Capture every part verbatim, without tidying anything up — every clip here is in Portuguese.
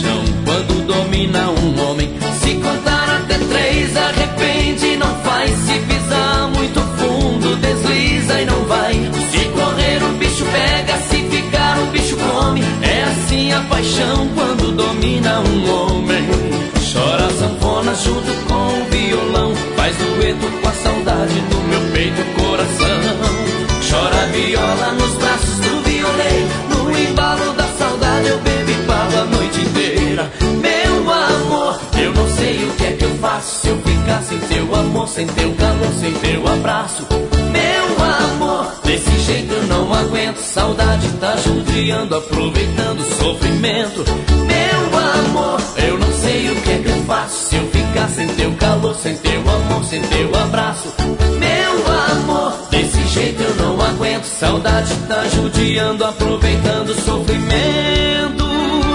paixão quando domina um homem. Se contar até três, arrepende, não faz. Se pisar muito fundo, desliza e não vai. Se correr o bicho pega, se ficar o bicho come. É assim a paixão quando domina um homem. Chora a sanfona junto com o violão, faz dueto com a saudade do meu peito e coração. Chora a viola nos braços do violeiro, no embalo da saudade eu bebo e pago a noite inteira. Meu amor, eu não sei o que é que eu faço se eu ficar sem teu amor, sem teu calor, sem teu abraço. Meu amor, desse jeito eu não aguento, saudade tá judiando, aproveitando o sofrimento. Meu amor, eu não sei o que é que eu faço se eu ficar sem teu calor, sem teu amor, sem teu abraço. Meu amor, desse jeito eu não aguento, saudade tá judiando, aproveitando o sofrimento.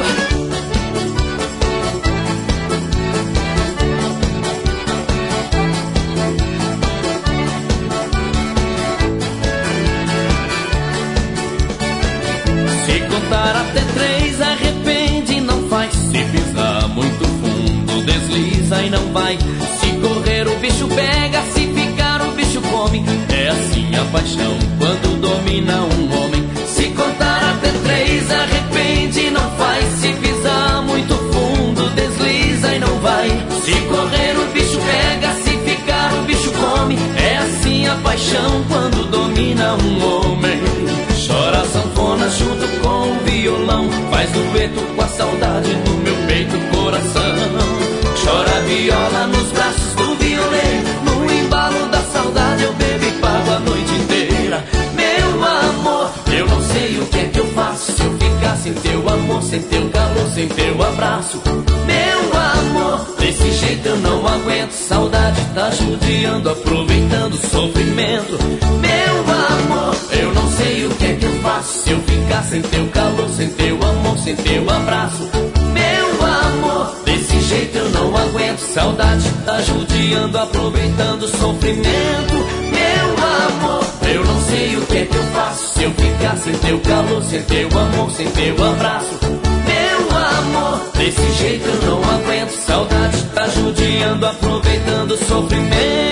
Se contar até três, arrepende, não faz. Se pisar muito fundo, desliza e não vai. Se correr o bicho pega, se ficar o bicho come. É assim a paixão quando domina um homem. Se contar até três, arrepende, não faz. Se pisar muito fundo, desliza e não vai. Se correr o bicho pega, se ficar o bicho come. É assim a paixão quando domina um homem. Chora a sanfona junto com o violão, faz dueto com a saudade do meu peito e coração. Chora a viola nos braços do violeiro, no embalo da saudade eu bebo e pago a noite inteira. Meu amor, eu não sei o que é que eu faço se eu ficar sem teu amor, sem teu calor, sem teu abraço. Meu amor, desse jeito eu não aguento, saudade tá judiando, aproveitando o sofrimento. Meu amor, eu não sei o que é que eu faço se eu ficar sem teu calor, sem teu amor, sem teu abraço. Meu amor, desse jeito eu não aguento, saudade tá judiando, aproveitando o sofrimento. Meu amor, eu não sei o que é que eu faço se eu ficar sem teu calor, sem teu amor, sem teu abraço. Meu amor, desse jeito eu não aguento, saudade tá judiando, aproveitando o sofrimento.